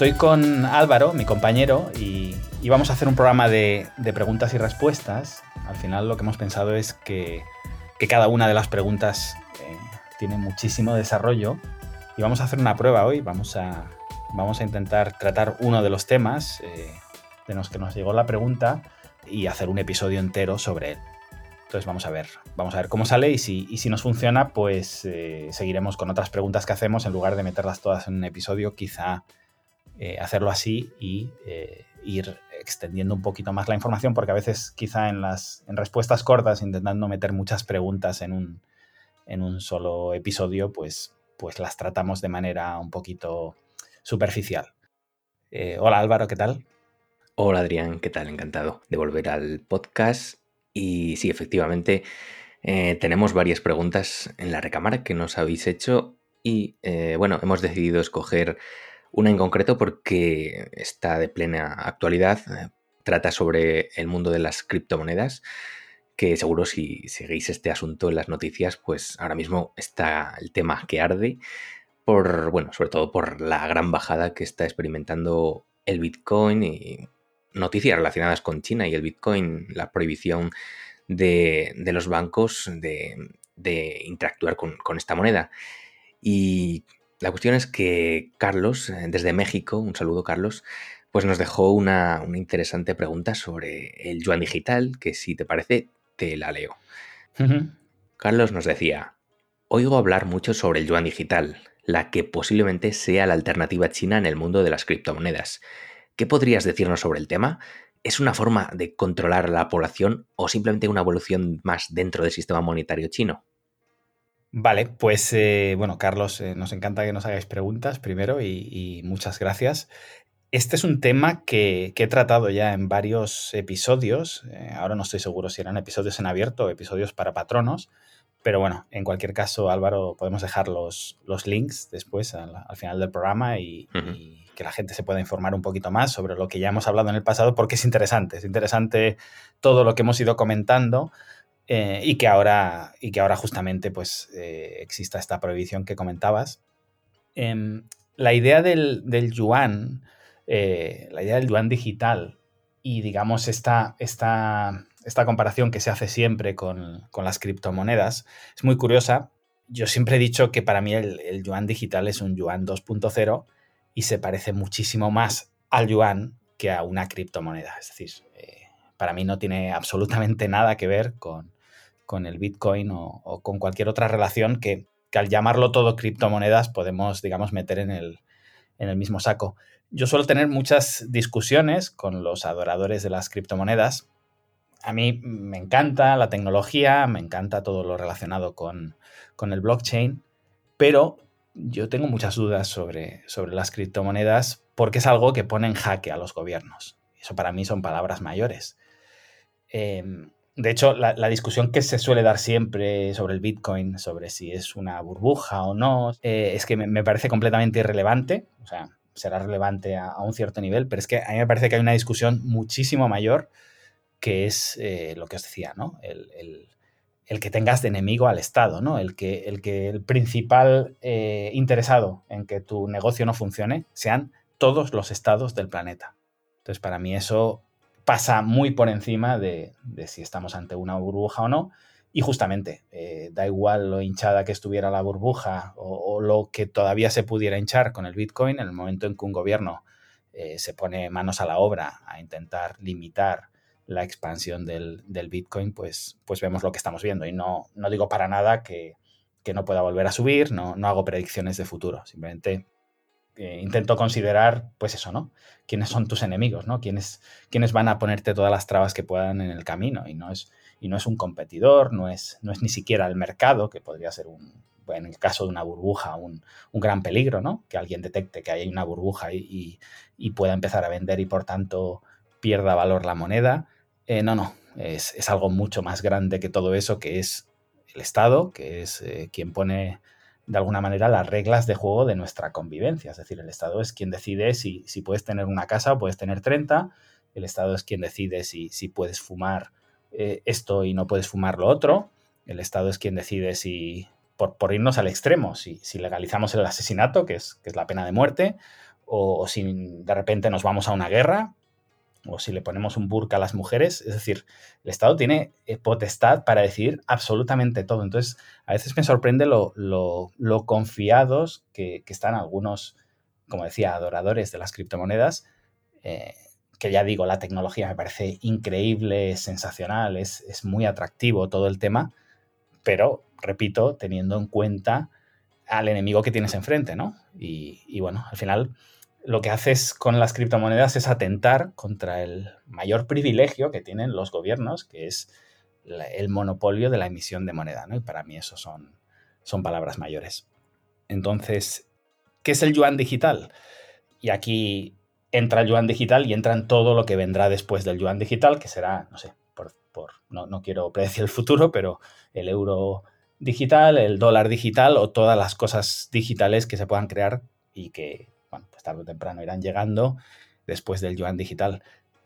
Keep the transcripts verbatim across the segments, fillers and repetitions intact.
estoy con Álvaro, mi compañero, y, y vamos a hacer un programa de, de preguntas y respuestas. Al final lo que hemos pensado es que, que cada una de las preguntas eh, tiene muchísimo desarrollo y vamos a hacer una prueba hoy. Vamos a, vamos a intentar tratar uno de los temas eh, de los que nos llegó la pregunta y hacer un episodio entero sobre él. Entonces vamos a ver, vamos a ver cómo sale y si, y si nos funciona, pues eh, seguiremos con otras preguntas que hacemos en lugar de meterlas todas en un episodio, quizá eh, hacerlo así y eh, ir extendiendo un poquito más la información, porque a veces quizá en las en respuestas cortas, intentando meter muchas preguntas en un, en un solo episodio, pues, pues las tratamos de manera un poquito superficial. Eh, hola Álvaro, ¿qué tal? Hola Adrián, ¿qué tal? Encantado de volver al podcast. Y sí, efectivamente, eh, tenemos varias preguntas en la recámara que nos habéis hecho y eh, bueno, hemos decidido escoger una en concreto porque está de plena actualidad. Eh, trata sobre el mundo de las criptomonedas, que seguro si seguís este asunto en las noticias, pues ahora mismo está el tema que arde por, bueno, sobre todo por la gran bajada que está experimentando el Bitcoin y noticias relacionadas con China y el Bitcoin, la prohibición de, de los bancos de, de interactuar con, con esta moneda. Y la cuestión es que Carlos, eh, desde México, un saludo Carlos, pues nos dejó una, una interesante pregunta sobre el yuan digital, que si te parece, te la leo. Uh-huh. Carlos nos decía: oigo hablar mucho sobre el yuan digital, la que posiblemente sea la alternativa china en el mundo de las criptomonedas. ¿Qué podrías decirnos sobre el tema? ¿Es una forma de controlar a la población o simplemente una evolución más dentro del sistema monetario chino? Vale, pues eh, bueno, Carlos, eh, nos encanta que nos hagáis preguntas primero y, y muchas gracias. Este es un tema que, que he tratado ya en varios episodios. Eh, ahora no estoy seguro si eran episodios en abierto o episodios para patronos, pero bueno, en cualquier caso, Álvaro, podemos dejar los, los links después al, al final del programa y, Uh-huh. y que la gente se pueda informar un poquito más sobre lo que ya hemos hablado en el pasado, porque es interesante, es interesante todo lo que hemos ido comentando. Eh, y, que ahora, y que ahora justamente pues, eh, exista esta prohibición que comentabas. Eh, la idea del, del yuan, eh, la idea del yuan digital y digamos esta, esta, esta comparación que se hace siempre con, con las criptomonedas es muy curiosa. Yo siempre he dicho que para mí el, el yuan digital es un yuan dos punto cero y se parece muchísimo más al yuan que a una criptomoneda. Es decir, eh, para mí no tiene absolutamente nada que ver con, con el Bitcoin o, o con cualquier otra relación que, que al llamarlo todo criptomonedas podemos, digamos, meter en el, en el mismo saco. Yo suelo tener muchas discusiones con los adoradores de las criptomonedas. A mí me encanta la tecnología, me encanta todo lo relacionado con, con el blockchain, pero yo tengo muchas dudas sobre, sobre las criptomonedas porque es algo que pone en jaque a los gobiernos. Eso para mí son palabras mayores. Eh, de hecho, la, la discusión que se suele dar siempre sobre el Bitcoin, sobre si es una burbuja o no, eh, es que me, me parece completamente irrelevante. O sea, será relevante a, a un cierto nivel, pero es que a mí me parece que hay una discusión muchísimo mayor que es eh, lo que os decía, ¿no? El, el, el que tengas de enemigo al Estado, ¿no? El que el, que el principal eh, interesado en que tu negocio no funcione sean todos los estados del planeta. Entonces, para mí eso pasa muy por encima de, de si estamos ante una burbuja o no. Y justamente, eh, da igual lo hinchada que estuviera la burbuja o, o lo que todavía se pudiera hinchar con el Bitcoin, en el momento en que un gobierno eh, se pone manos a la obra a intentar limitar la expansión del, del Bitcoin, pues, pues vemos lo que estamos viendo. Y no, no digo para nada que, que no pueda volver a subir, no, no hago predicciones de futuro, simplemente eh, intento considerar, pues eso, ¿no? ¿Quiénes son tus enemigos, ¿no? ¿Quiénes, quiénes van a ponerte todas las trabas que puedan en el camino? Y no es, y no es un competidor, no es, no es ni siquiera el mercado, que podría ser un, en el caso de una burbuja, un, un gran peligro, ¿no? Que alguien detecte que hay una burbuja y, y, y pueda empezar a vender y por tanto pierda valor la moneda. Eh, no, no, es, es algo mucho más grande que todo eso, que es el Estado, que es eh, quien pone de alguna manera las reglas de juego de nuestra convivencia. Es decir, el Estado es quien decide si, si puedes tener una casa o puedes tener treinta, el Estado es quien decide si, si puedes fumar eh, esto y no puedes fumar lo otro, el Estado es quien decide si, por, por irnos al extremo, si, si legalizamos el asesinato, que es, que es la pena de muerte, o, o si de repente nos vamos a una guerra, o si le ponemos un burka a las mujeres. Es decir, el Estado tiene potestad para decidir absolutamente todo. Entonces, a veces me sorprende lo, lo, lo confiados que, que están algunos, como decía, adoradores de las criptomonedas, eh, que ya digo, la tecnología me parece increíble, sensacional, es, es muy atractivo todo el tema, pero, repito, teniendo en cuenta al enemigo que tienes enfrente, ¿no? Y, y bueno, al final lo que haces con las criptomonedas es atentar contra el mayor privilegio que tienen los gobiernos, que es la, el monopolio de la emisión de moneda, ¿no? Y para mí eso son, son palabras mayores. Entonces, ¿qué es el yuan digital? Y aquí entra el yuan digital y entra en todo lo que vendrá después del yuan digital, que será, no sé, por, por, no, no quiero predecir el futuro, pero el euro digital, el dólar digital o todas las cosas digitales que se puedan crear y que, bueno, pues tarde o temprano irán llegando después del yuan digital.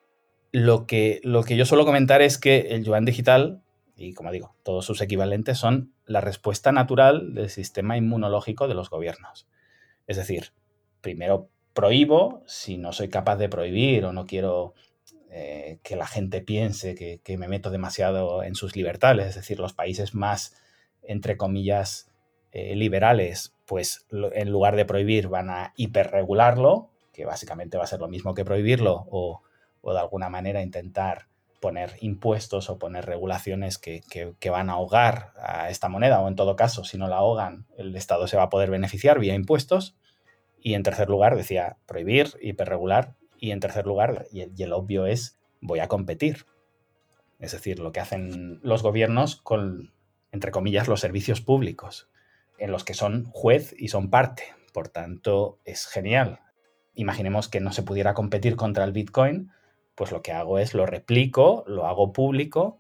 Lo que, lo que yo suelo comentar es que el yuan digital, y como digo, todos sus equivalentes, son la respuesta natural del sistema inmunológico de los gobiernos. Es decir, primero prohíbo si no soy capaz de prohibir o no quiero eh, que la gente piense que, que me meto demasiado en sus libertades. Es decir, los países más, entre comillas, eh, liberales, pues lo, en lugar de prohibir van a hiperregularlo, que básicamente va a ser lo mismo que prohibirlo, o, o de alguna manera intentar poner impuestos o poner regulaciones que, que, que van a ahogar a esta moneda, o en todo caso, si no la ahogan, el Estado se va a poder beneficiar vía impuestos. Y en tercer lugar, decía, prohibir, hiperregular. Y en tercer lugar, y el, y el obvio es, voy a competir. Es decir, lo que hacen los gobiernos con, entre comillas, los servicios públicos, en los que son juez y son parte. Por tanto, es genial. Imaginemos que no se pudiera competir contra el Bitcoin, pues lo que hago es lo replico, lo hago público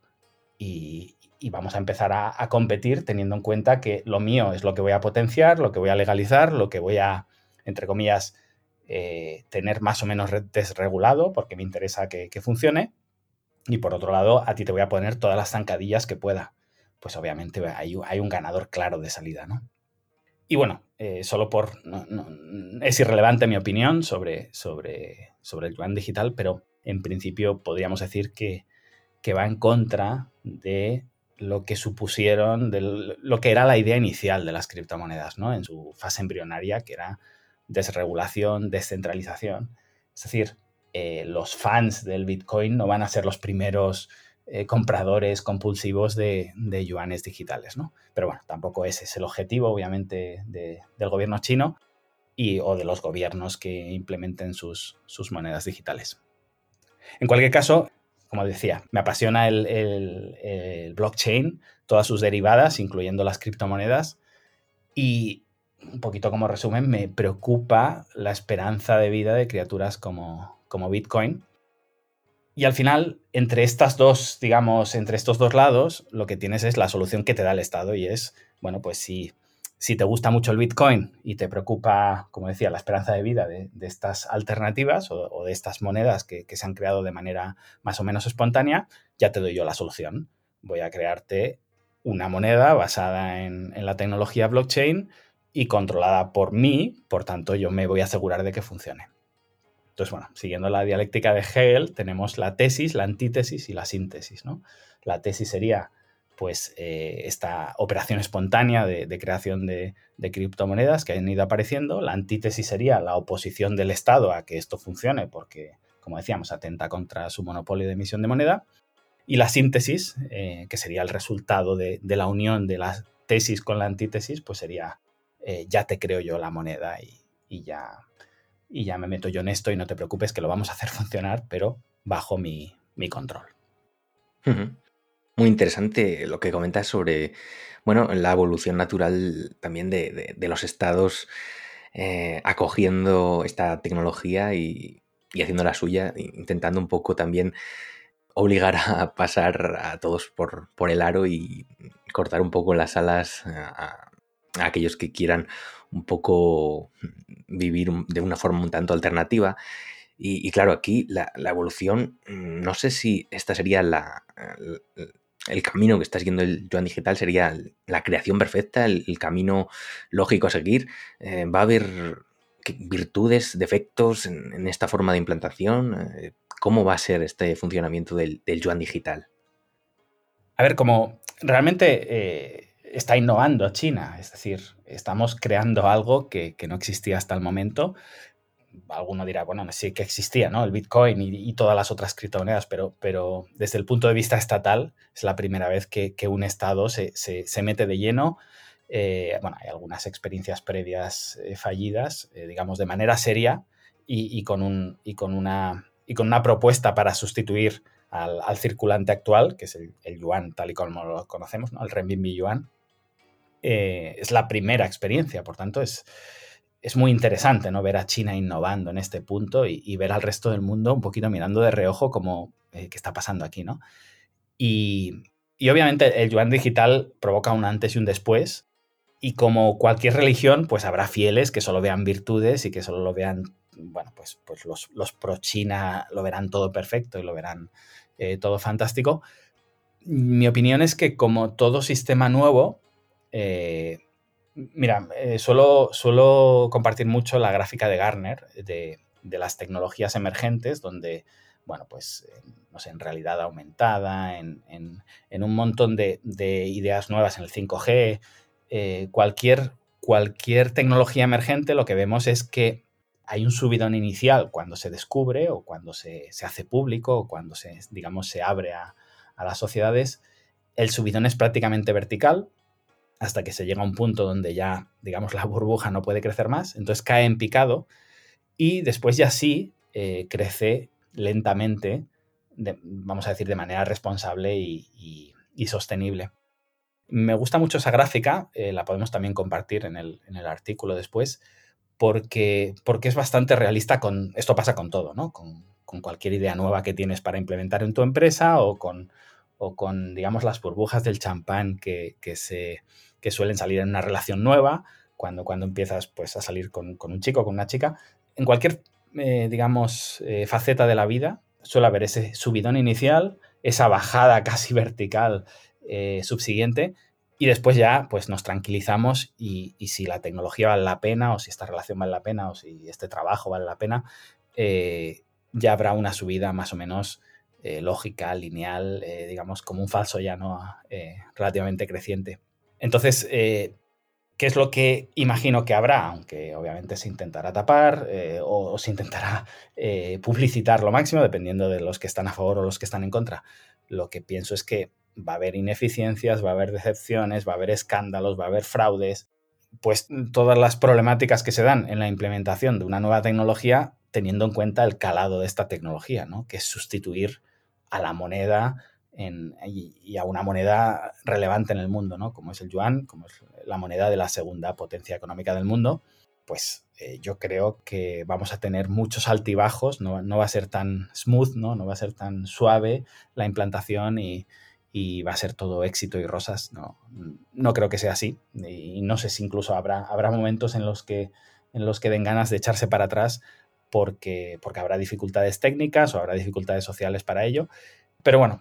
y, y vamos a empezar a, a competir teniendo en cuenta que lo mío es lo que voy a potenciar, lo que voy a legalizar, lo que voy a, entre comillas, eh, tener más o menos desregulado porque me interesa que, que funcione. Y por otro lado, a ti te voy a poner todas las zancadillas que pueda. Pues obviamente hay, hay un ganador claro de salida, ¿no? Y bueno, eh, solo por... No, no, es irrelevante mi opinión sobre, sobre, sobre el yuan digital, pero en principio podríamos decir que, que va en contra de lo que supusieron, de lo que era la idea inicial de las criptomonedas, ¿no? En su fase embrionaria, que era desregulación, descentralización. Es decir, eh, los fans del Bitcoin no van a ser los primeros eh, compradores compulsivos de, de yuanes digitales, ¿no? Pero bueno, tampoco ese es el objetivo, obviamente, de, del gobierno chino y, o de los gobiernos que implementen sus, sus monedas digitales. En cualquier caso, como decía, me apasiona el, el, el blockchain, todas sus derivadas, incluyendo las criptomonedas, y un poquito como resumen, me preocupa la esperanza de vida de criaturas como, como Bitcoin. Y al final, entre estas dos, digamos, entre estos dos lados, lo que tienes es la solución que te da el Estado y es, bueno, pues si, si te gusta mucho el Bitcoin y te preocupa, como decía, la esperanza de vida de, de estas alternativas o, o de estas monedas que, que se han creado de manera más o menos espontánea, ya te doy yo la solución. Voy a crearte una moneda basada en, en la tecnología blockchain y controlada por mí, por tanto yo me voy a asegurar de que funcione. Entonces, bueno, siguiendo la dialéctica de Hegel, tenemos la tesis, la antítesis y la síntesis, ¿no? La tesis sería, pues, eh, esta operación espontánea de, de creación de, de criptomonedas que han ido apareciendo. La antítesis sería la oposición del Estado a que esto funcione porque, como decíamos, atenta contra su monopolio de emisión de moneda. Y la síntesis, eh, que sería el resultado de, de la unión de la tesis con la antítesis, pues sería, eh, ya te creo yo la moneda y, y, ya, y ya me meto yo en esto y no te preocupes que lo vamos a hacer funcionar, pero bajo mi, mi control. Uh-huh. Muy interesante lo que comentas sobre, bueno, la evolución natural también de, de, de los estados eh, acogiendo esta tecnología y, y haciendo la suya, intentando un poco también obligar a pasar a todos por, por el aro y cortar un poco las alas a, a aquellos que quieran un poco vivir de una forma un tanto alternativa. Y, y claro, aquí la, la evolución, no sé si esta sería la, el, el camino que está siguiendo el yuan digital, sería la creación perfecta, el, el camino lógico a seguir. Eh, va a haber ¿qué virtudes, defectos en, en esta forma de implantación? Eh, ¿Cómo va a ser este funcionamiento del, del yuan digital? A ver, como realmente eh, está innovando China, es decir, estamos creando algo que, que no existía hasta el momento. Alguno dirá, bueno, sí que existía, ¿no? El Bitcoin y, y todas las otras criptomonedas, pero, pero desde el punto de vista estatal es la primera vez que, que un Estado se, se, se mete de lleno. Eh, bueno, hay algunas experiencias previas eh, fallidas, eh, digamos, de manera seria y, y, con un, y, con una, y con una propuesta para sustituir al, al circulante actual, que es el, el yuan, tal y como lo conocemos, ¿no? El renminbi yuan. Eh, es la primera experiencia, por tanto, es, es muy interesante, ¿no? Ver a China innovando en este punto y, y ver al resto del mundo un poquito mirando de reojo como eh, qué está pasando aquí, ¿no? Y, y obviamente el yuan digital provoca un antes y un después. Y como cualquier religión, pues habrá fieles que solo vean virtudes y que solo lo vean, bueno, pues, pues los, los pro China lo verán todo perfecto y lo verán eh, todo fantástico. Mi opinión es que como todo sistema nuevo, eh, mira, eh, suelo, suelo compartir mucho la gráfica de Gartner de, de las tecnologías emergentes, donde, bueno, pues, eh, no sé, en realidad aumentada, en, en, en un montón de, de ideas nuevas en el cinco G, eh, cualquier, cualquier tecnología emergente, lo que vemos es que hay un subidón inicial cuando se descubre o cuando se, se hace público o cuando se, digamos, se abre a, a las sociedades. El subidón es prácticamente vertical hasta que se llega a un punto donde ya, digamos, la burbuja no puede crecer más, entonces cae en picado y después ya sí eh, crece lentamente, de, vamos a decir, de manera responsable y, y, y sostenible. Me gusta mucho esa gráfica, eh, la podemos también compartir en el, en el artículo después, porque, porque es bastante realista con, esto pasa con todo, ¿no? Con, con cualquier idea nueva que tienes para implementar en tu empresa o con, o con digamos, las burbujas del champán que, que, se, que suelen salir en una relación nueva, cuando, cuando empiezas pues, a salir con, con un chico o con una chica. En cualquier, eh, digamos, eh, faceta de la vida suele haber ese subidón inicial, esa bajada casi vertical eh, subsiguiente, y después ya pues nos tranquilizamos y, y si la tecnología vale la pena o si esta relación vale la pena o si este trabajo vale la pena, eh, ya habrá una subida más o menos eh, lógica, lineal, eh, digamos como un falso llano eh, relativamente creciente. Entonces, eh, ¿qué es lo que imagino que habrá? Aunque obviamente se intentará tapar eh, o, o se intentará eh, publicitar lo máximo, dependiendo de los que están a favor o los que están en contra. Lo que pienso es que va a haber ineficiencias, va a haber decepciones, va a haber escándalos, va a haber fraudes, pues todas las problemáticas que se dan en la implementación de una nueva tecnología teniendo en cuenta el calado de esta tecnología, ¿no? Que es sustituir a la moneda en, y, y, a una moneda relevante en el mundo, ¿no? Como es el yuan, como es la moneda de la segunda potencia económica del mundo. Pues eh, yo creo que vamos a tener muchos altibajos, no, no va a ser tan smooth, ¿no? No va a ser tan suave la implantación y, y va a ser todo éxito y rosas. No, no creo que sea así. Y no sé si incluso habrá, habrá momentos en los, que, en los que den ganas de echarse para atrás porque, porque habrá dificultades técnicas o habrá dificultades sociales para ello. Pero bueno,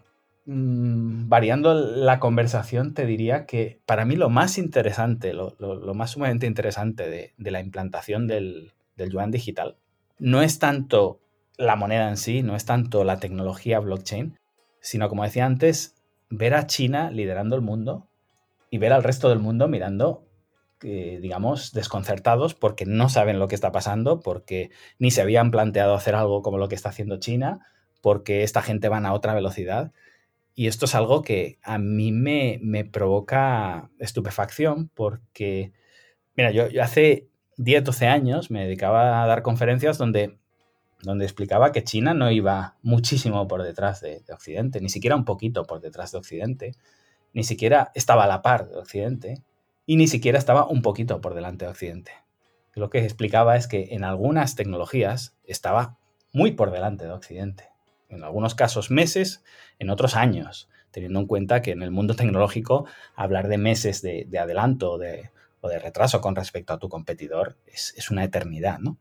mmm, variando la conversación, te diría que para mí lo más interesante, lo, lo, lo más sumamente interesante de, de la implantación del, del yuan digital no es tanto la moneda en sí, no es tanto la tecnología blockchain, sino, como decía antes, ver a China liderando el mundo y ver al resto del mundo mirando, eh, digamos, desconcertados porque no saben lo que está pasando, porque ni se habían planteado hacer algo como lo que está haciendo China, porque esta gente va a otra velocidad. Y esto es algo que a mí me, me provoca estupefacción porque, mira, yo, yo hace diez, doce años me dedicaba a dar conferencias donde donde explicaba que China no iba muchísimo por detrás de, de Occidente, ni siquiera un poquito por detrás de Occidente, ni siquiera estaba a la par de Occidente y ni siquiera estaba un poquito por delante de Occidente. Lo que explicaba es que en algunas tecnologías estaba muy por delante de Occidente. En algunos casos meses, en otros años, teniendo en cuenta que en el mundo tecnológico hablar de meses de, de adelanto o de, o de retraso con respecto a tu competidor es, es una eternidad, ¿no?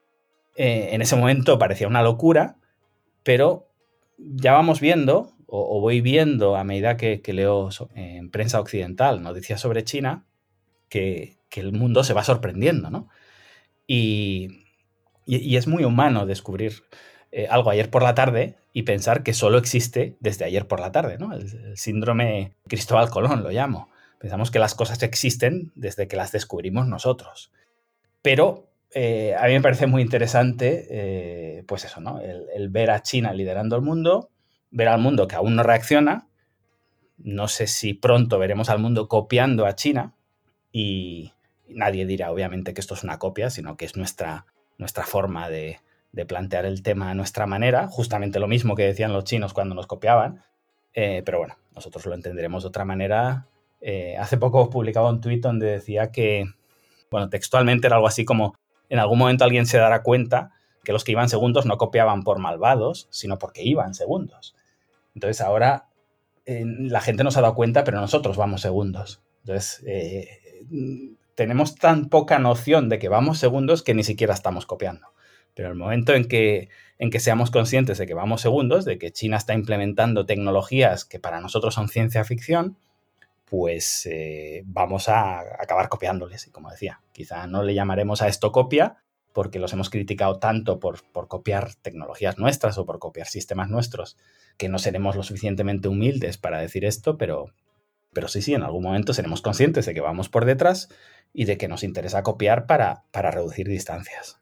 Eh, en ese momento parecía una locura, pero ya vamos viendo, o, o voy viendo a medida que, que leo so, eh, en prensa occidental noticias sobre China, que, que el mundo se va sorprendiendo, ¿no? Y, y, y es muy humano descubrir eh, algo ayer por la tarde y pensar que solo existe desde ayer por la tarde, ¿no? El, el síndrome Cristóbal Colón lo llamo. Pensamos que las cosas existen desde que las descubrimos nosotros. Pero eh, a mí me parece muy interesante, eh, pues eso, ¿no? El, el ver a China liderando el mundo, ver al mundo que aún no reacciona. No sé si pronto veremos al mundo copiando a China y nadie dirá, obviamente, que esto es una copia, sino que es nuestra, nuestra forma de, de plantear el tema a nuestra manera, justamente lo mismo que decían los chinos cuando nos copiaban. Eh, pero bueno, nosotros lo entenderemos de otra manera. Eh, hace poco publicaba un tuit donde decía que, bueno, textualmente era algo así como, en algún momento alguien se dará cuenta que los que iban segundos no copiaban por malvados, sino porque iban segundos. Entonces ahora eh, la gente no se ha dado cuenta, pero nosotros vamos segundos. Entonces eh, tenemos tan poca noción de que vamos segundos que ni siquiera estamos copiando. Pero el momento en que, en que seamos conscientes de que vamos segundos, de que China está implementando tecnologías que para nosotros son ciencia ficción, pues eh, vamos a acabar copiándoles. Y como decía, quizá no le llamaremos a esto copia porque los hemos criticado tanto por, por copiar tecnologías nuestras o por copiar sistemas nuestros que no seremos lo suficientemente humildes para decir esto, pero, pero sí, sí, en algún momento seremos conscientes de que vamos por detrás y de que nos interesa copiar para, para reducir distancias.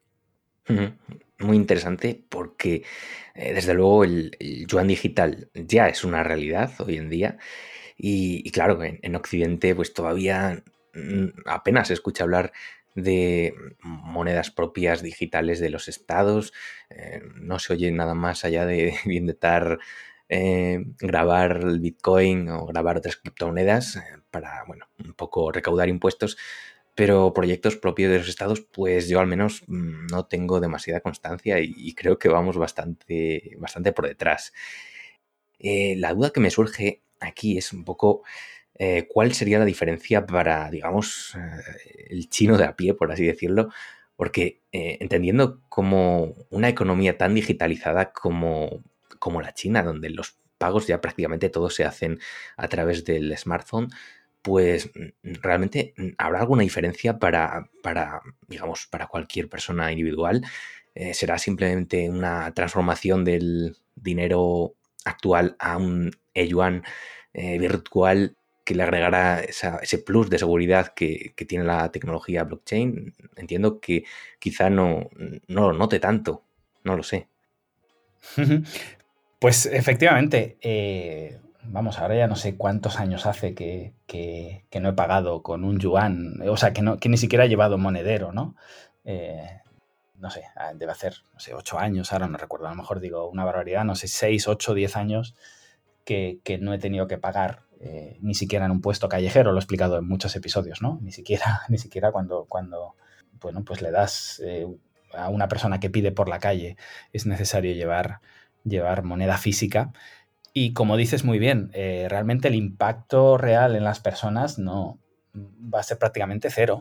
Muy interesante porque, eh, desde luego, el, el yuan digital ya es una realidad hoy en día. Y, y claro, en, en Occidente pues todavía mm, apenas se escucha hablar de monedas propias digitales de los estados. Eh, no se oye nada más allá de, de intentar eh, grabar el Bitcoin o grabar otras criptomonedas eh, para, bueno, un poco recaudar impuestos. Pero proyectos propios de los estados, pues yo al menos mm, no tengo demasiada constancia y, y creo que vamos bastante, bastante por detrás. Eh, la duda que me surge aquí es un poco eh, cuál sería la diferencia para, digamos, eh, el chino de a pie, por así decirlo, porque eh, entendiendo como una economía tan digitalizada como, como la China, donde los pagos ya prácticamente todos se hacen a través del smartphone, pues realmente habrá alguna diferencia para, para digamos, para cualquier persona individual. Eh, será simplemente una transformación del dinero actual a un e-yuan eh, virtual que le agregará esa, ese plus de seguridad que, que tiene la tecnología blockchain. Entiendo que quizá no, no lo note tanto, no lo sé. Pues efectivamente, eh, vamos, ahora ya no sé cuántos años hace que, que, que no he pagado con un yuan, o sea, que, no, que ni siquiera he llevado monedero, ¿no? Eh, no sé, debe hacer, no sé, ocho años, ahora no recuerdo, a lo mejor digo una barbaridad, no sé, seis, ocho, diez años que, que no he tenido que pagar eh, ni siquiera en un puesto callejero, lo he explicado en muchos episodios, ¿no? Ni siquiera, ni siquiera cuando, cuando bueno, pues le das eh, a una persona que pide por la calle es necesario llevar, llevar moneda física. Y como dices muy bien, eh, realmente el impacto real en las personas no va a ser prácticamente cero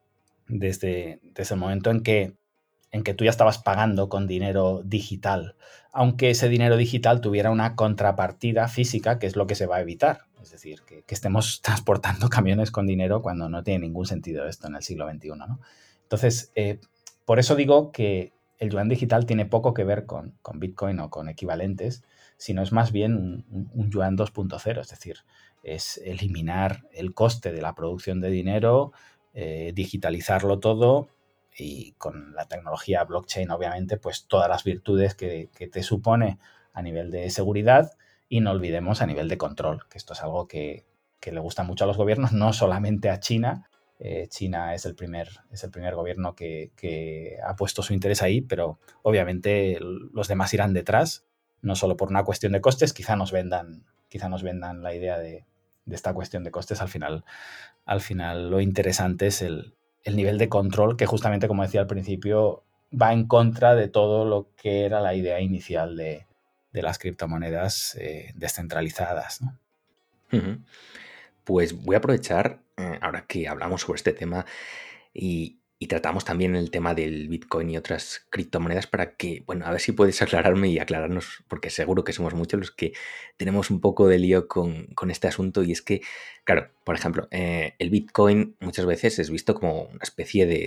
desde, desde el momento en que en que tú ya estabas pagando con dinero digital, aunque ese dinero digital tuviera una contrapartida física, que es lo que se va a evitar. Es decir, que, que estemos transportando camiones con dinero cuando no tiene ningún sentido esto en el siglo veintiuno, ¿no? Entonces, eh, por eso digo que el yuan digital tiene poco que ver con, con Bitcoin o con equivalentes, sino es más bien un, un yuan dos punto cero, es decir, es eliminar el coste de la producción de dinero, eh, digitalizarlo todo, y con la tecnología blockchain, obviamente, pues todas las virtudes que, que te supone a nivel de seguridad y no olvidemos a nivel de control, que esto es algo que, que le gusta mucho a los gobiernos, no solamente a China. Eh, China es el primer, es el primer gobierno que, que ha puesto su interés ahí, pero obviamente los demás irán detrás, no solo por una cuestión de costes, quizá nos vendan, quizá nos vendan la idea de, de esta cuestión de costes. Al final, al final lo interesante es el, el nivel de control que justamente, como decía al principio, va en contra de todo lo que era la idea inicial de, de las criptomonedas eh, descentralizadas, ¿no? Uh-huh. Pues voy a aprovechar, eh, ahora que hablamos sobre este tema y, y tratamos también el tema del Bitcoin y otras criptomonedas para que, bueno, a ver si puedes aclararme y aclararnos, porque seguro que somos muchos los que tenemos un poco de lío con, con este asunto. Y es que, claro, por ejemplo, eh, el Bitcoin muchas veces es visto como una especie de,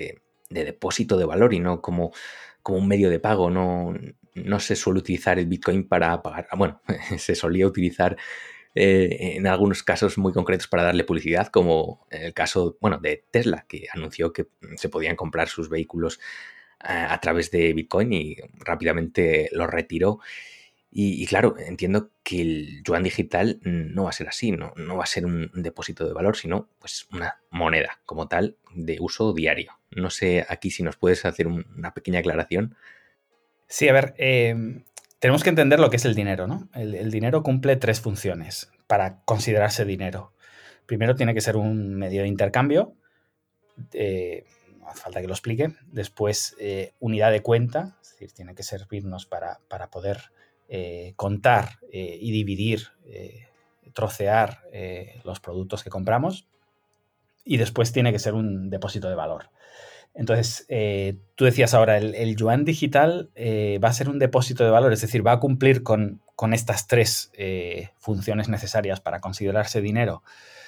de depósito de valor y no como, como un medio de pago. No, no se suele utilizar el Bitcoin para pagar. Bueno, se solía utilizar eh, en algunos casos muy concretos para darle publicidad, como en el caso, bueno, de Tesla, que anunció que se podían comprar sus vehículos a, a través de Bitcoin y rápidamente lo retiró. Y, y claro, entiendo que el yuan digital no va a ser así, no, no va a ser un, un depósito de valor, sino pues una moneda como tal de uso diario. No sé aquí si nos puedes hacer un, una pequeña aclaración. Sí, a ver, eh, tenemos que entender lo que es el dinero, ¿no? El, el dinero cumple tres funciones para considerarse dinero. Primero tiene que ser un medio de intercambio, eh, no hace falta que lo explique. Después, eh, unidad de cuenta, es decir, tiene que servirnos para, para poder eh, contar eh, y dividir, eh, trocear eh, los productos que compramos. Y después tiene que ser un depósito de valor. Entonces, eh, tú decías ahora, el, el yuan digital eh, va a ser un depósito de valor, es decir, va a cumplir con, con estas tres eh, funciones necesarias para considerarse dinero,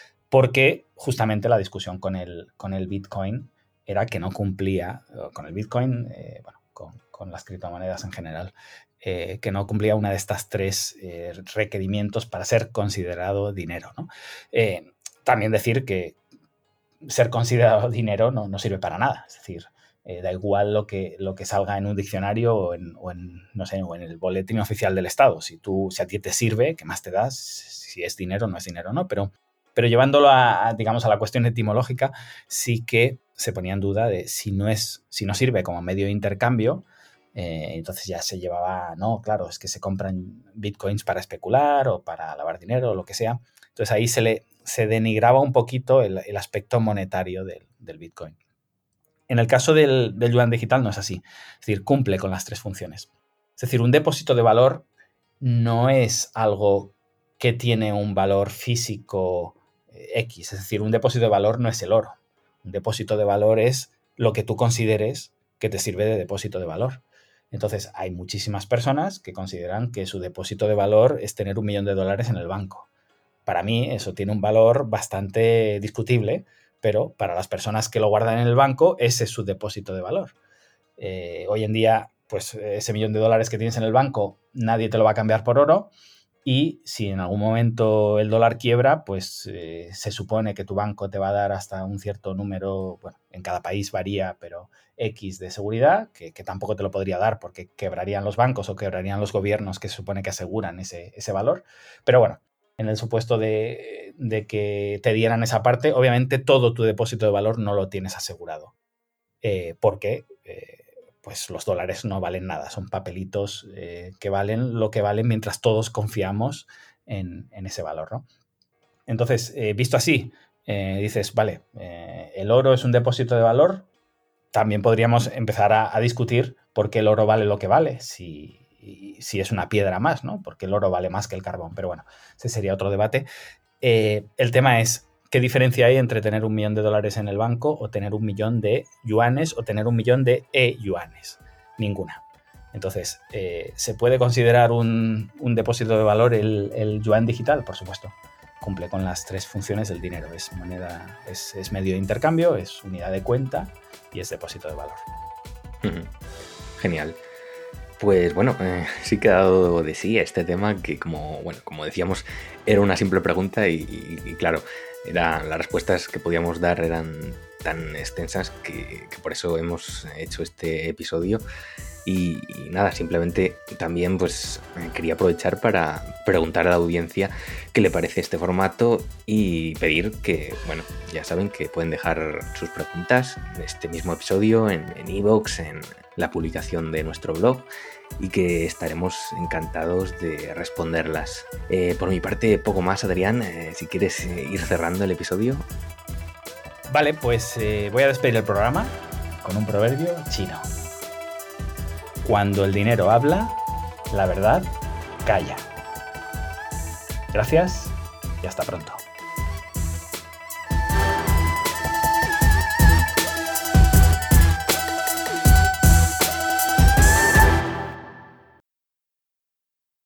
porque justamente la discusión con el, con el Bitcoin era que no cumplía, con el Bitcoin, eh, bueno, con, con las criptomonedas en general, eh, que no cumplía una de estas tres eh, requerimientos para ser considerado dinero, ¿no? Eh, también decir que ser considerado dinero no, no sirve para nada. Es decir, eh, da igual lo que, lo que salga en un diccionario o en, o en, no sé, o en el boletín oficial del Estado. Si, tú, si a ti te sirve, ¿qué más te das? Si es dinero o no es dinero, ¿no? Pero, pero llevándolo a, a, digamos, a la cuestión etimológica, sí que se ponía en duda de si no, es, si no sirve como medio de intercambio, eh, entonces ya se llevaba, no, claro, es que se compran bitcoins para especular o para lavar dinero o lo que sea. Entonces ahí se le se denigraba un poquito el, el aspecto monetario del, del Bitcoin. En el caso del, del yuan digital no es así. Es decir, cumple con las tres funciones. Es decir, un depósito de valor no es algo que tiene un valor físico X. Es decir, un depósito de valor no es el oro. Un depósito de valor es lo que tú consideres que te sirve de depósito de valor. Entonces, hay muchísimas personas que consideran que su depósito de valor es tener un millón de dólares en el banco. Para mí eso tiene un valor bastante discutible, pero para las personas que lo guardan en el banco, ese es su depósito de valor. Eh, hoy en día, pues ese millón de dólares que tienes en el banco, nadie te lo va a cambiar por oro, y si en algún momento el dólar quiebra, pues eh, se supone que tu banco te va a dar hasta un cierto número, bueno, en cada país varía, pero X de seguridad, que, que tampoco te lo podría dar porque quebrarían los bancos o quebrarían los gobiernos que se supone que aseguran ese, ese valor. Pero bueno, en el supuesto de, de que te dieran esa parte, obviamente todo tu depósito de valor no lo tienes asegurado. Eh, porque eh, pues los dólares no valen nada, son papelitos eh, que valen lo que valen mientras todos confiamos en, en ese valor, ¿no? Entonces, eh, visto así, eh, dices, vale, eh, el oro es un depósito de valor. También podríamos empezar a, a discutir por qué el oro vale lo que vale, si... y si es una piedra más, ¿no? Porque el oro vale más que el carbón. Pero bueno, ese sería otro debate. Eh, el tema es, ¿qué diferencia hay entre tener un millón de dólares en el banco o tener un millón de yuanes o tener un millón de e-yuanes? Ninguna. Entonces, eh, ¿se puede considerar un, un depósito de valor el, el yuan digital? Por supuesto. Cumple con las tres funciones del dinero. Es moneda, es, es medio de intercambio, es unidad de cuenta y es depósito de valor. Genial. Pues bueno, eh, sí que ha dado de sí a este tema que, como bueno, como decíamos, era una simple pregunta y, y, y claro, era, las respuestas que podíamos dar eran tan extensas que, que por eso hemos hecho este episodio. Y, y nada, simplemente también pues quería aprovechar para preguntar a la audiencia qué le parece este formato y pedir que, bueno, ya saben que pueden dejar sus preguntas en este mismo episodio, en iVoox, en, en la publicación de nuestro blog, y que estaremos encantados de responderlas. Eh, por mi parte, poco más, Adrián, eh, si quieres eh, ir cerrando el episodio. Vale, pues eh, voy a despedir el programa con un proverbio chino. Cuando el dinero habla, la verdad calla. Gracias y hasta pronto.